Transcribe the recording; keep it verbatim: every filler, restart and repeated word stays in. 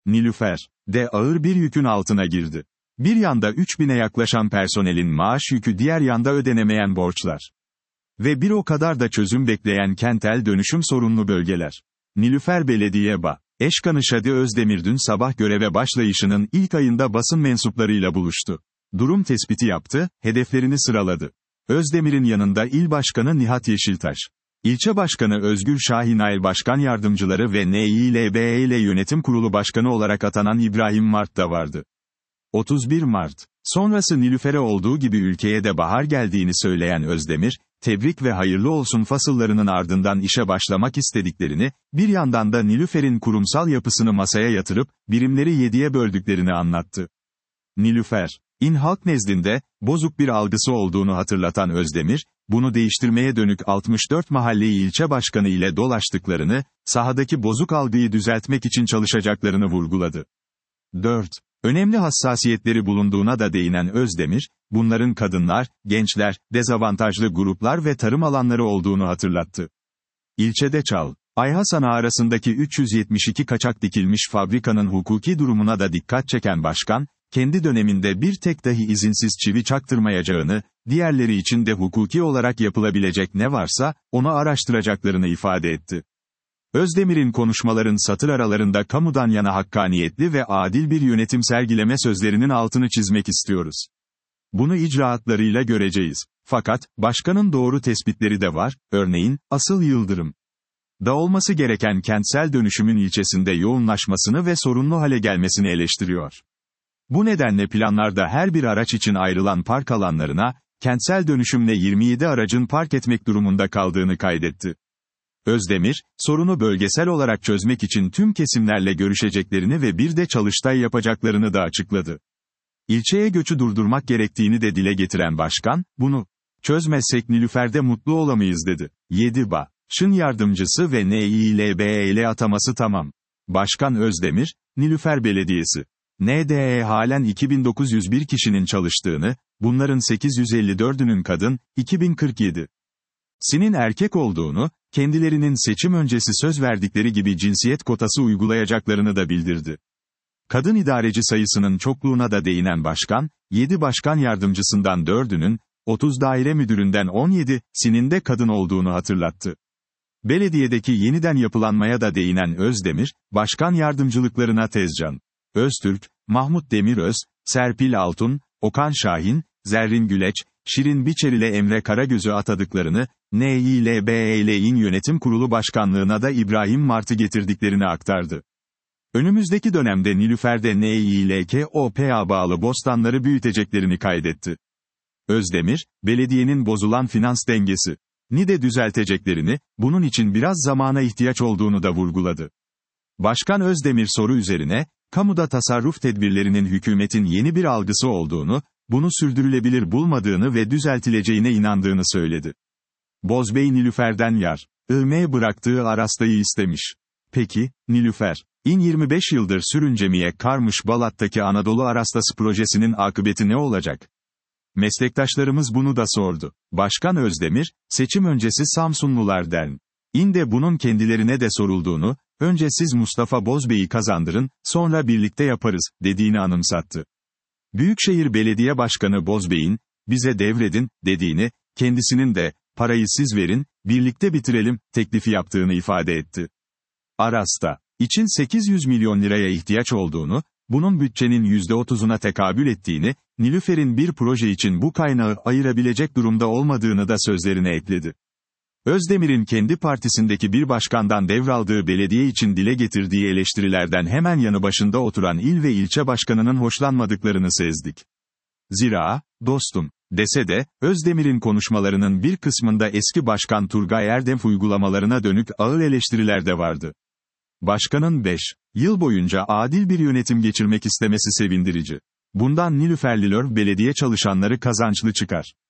Nilüfer de ağır bir yükün altına girdi. Bir yanda üç bine yaklaşan personelin maaş yükü, diğer yanda ödenemeyen borçlar. Ve bir o kadar da çözüm bekleyen kentsel dönüşüm sorunlu bölgeler. Nilüfer Belediye Ba. Eşkanı Şadi Özdemir dün sabah göreve başlayışının ilk ayında basın mensuplarıyla buluştu. Durum tespiti yaptı, hedeflerini sıraladı. Özdemir'in yanında İl Başkanı Nihat Yeşiltaş, İlçe Başkanı Özgür Şahin, İl Başkan Yardımcıları ve N İ L B E ile Yönetim Kurulu Başkanı olarak atanan İbrahim Mart da vardı. otuz bir Mart sonrası Nilüfer'e olduğu gibi ülkeye de bahar geldiğini söyleyen Özdemir, tebrik ve hayırlı olsun fasıllarının ardından işe başlamak istediklerini, bir yandan da Nilüfer'in kurumsal yapısını masaya yatırıp, birimleri yediye böldüklerini anlattı. Nilüfer, İN halk nezdinde, bozuk bir algısı olduğunu hatırlatan Özdemir, bunu değiştirmeye dönük altmış dört mahalleyi ilçe başkanı ile dolaştıklarını, sahadaki bozuk algıyı düzeltmek için çalışacaklarını vurguladı. dört Önemli hassasiyetleri bulunduğuna da değinen Özdemir, bunların kadınlar, gençler, dezavantajlı gruplar ve tarım alanları olduğunu hatırlattı. İlçede Çal, Ayhasan arasındaki üç yüz yetmiş iki kaçak dikilmiş fabrikanın hukuki durumuna da dikkat çeken başkan, kendi döneminde bir tek dahi izinsiz çivi çaktırmayacağını, diğerleri için de hukuki olarak yapılabilecek ne varsa, onu araştıracaklarını ifade etti. Özdemir'in konuşmaların satır aralarında kamudan yana hakkaniyetli ve adil bir yönetim sergileme sözlerinin altını çizmek istiyoruz. Bunu icraatlarıyla göreceğiz. Fakat, başkanın doğru tespitleri de var, örneğin, asıl yıldırım da olması gereken kentsel dönüşümün ilçesinde yoğunlaşmasını ve sorunlu hale gelmesini eleştiriyor. Bu nedenle planlarda her bir araç için ayrılan park alanlarına, kentsel dönüşümle yirmi yedi aracın park etmek durumunda kaldığını kaydetti. Özdemir, sorunu bölgesel olarak çözmek için tüm kesimlerle görüşeceklerini ve bir de çalıştay yapacaklarını da açıkladı. İlçeye göçü durdurmak gerektiğini de dile getiren başkan, bunu çözmezsek Nilüfer'de mutlu olamayız dedi. yedi Ba. Ş'ın yardımcısı ve N İ L B E ile ataması tamam. Başkan Özdemir, Nilüfer Belediyesi, N D E halen iki bin dokuz yüz bir kişinin çalıştığını, bunların sekiz yüz elli dördünün kadın, iki bin kırk yedi sinin erkek olduğunu, kendilerinin seçim öncesi söz verdikleri gibi cinsiyet kotası uygulayacaklarını da bildirdi. Kadın idareci sayısının çokluğuna da değinen başkan, yedi başkan yardımcısından dördünün, otuz daire müdüründen on yedisinin de kadın olduğunu hatırlattı. Belediyedeki yeniden yapılanmaya da değinen Özdemir, başkan yardımcılıklarına Tezcan Öztürk, Mahmut Demiröz, Serpil Altun, Okan Şahin, Zerrin Güleç, Şirin Biçer ile Emre Karagöz'ü atadıklarını, N İ L B E ile İN Yönetim Kurulu Başkanlığına da İbrahim Mart'ı getirdiklerini aktardı. Önümüzdeki dönemde Nilüfer'de N İ L K O P A bağlı bostanları büyüteceklerini kaydetti. Özdemir, belediyenin bozulan finans dengesi ni de düzelteceklerini, bunun için biraz zamana ihtiyaç olduğunu da vurguladı. Başkan Özdemir soru üzerine, kamuda tasarruf tedbirlerinin hükümetin yeni bir algısı olduğunu, bunu sürdürülebilir bulmadığını ve düzeltileceğine inandığını söyledi. Bozbey Nilüfer'den yar, ığme bıraktığı arastayı istemiş. Peki, Nilüfer, İN yirmi beş yıldır sürüncemeye karmış Balat'taki Anadolu Arastası projesinin akıbeti ne olacak? Meslektaşlarımız bunu da sordu. Başkan Özdemir, seçim öncesi Samsunlular den İN de bunun kendilerine de sorulduğunu, önce siz Mustafa Bozbey'i kazandırın, sonra birlikte yaparız, dediğini anımsattı. Büyükşehir Belediye Başkanı Bozbey'in, bize devredin, dediğini, kendisinin de, parayı siz verin, birlikte bitirelim, teklifi yaptığını ifade etti. Arasta için sekiz yüz milyon liraya ihtiyaç olduğunu, bunun bütçenin yüzde otuzuna tekabül ettiğini, Nilüfer'in bir proje için bu kaynağı ayırabilecek durumda olmadığını da sözlerine ekledi. Özdemir'in kendi partisindeki bir başkandan devraldığı belediye için dile getirdiği eleştirilerden hemen yanı başında oturan il ve ilçe başkanının hoşlanmadıklarını sezdik. Zira, dostum, dese de, Özdemir'in konuşmalarının bir kısmında eski başkan Turgay Erdem uygulamalarına dönük ağır eleştiriler de vardı. Başkanın beş yıl boyunca adil bir yönetim geçirmek istemesi sevindirici. Bundan Nilüferliler belediye çalışanları kazançlı çıkar.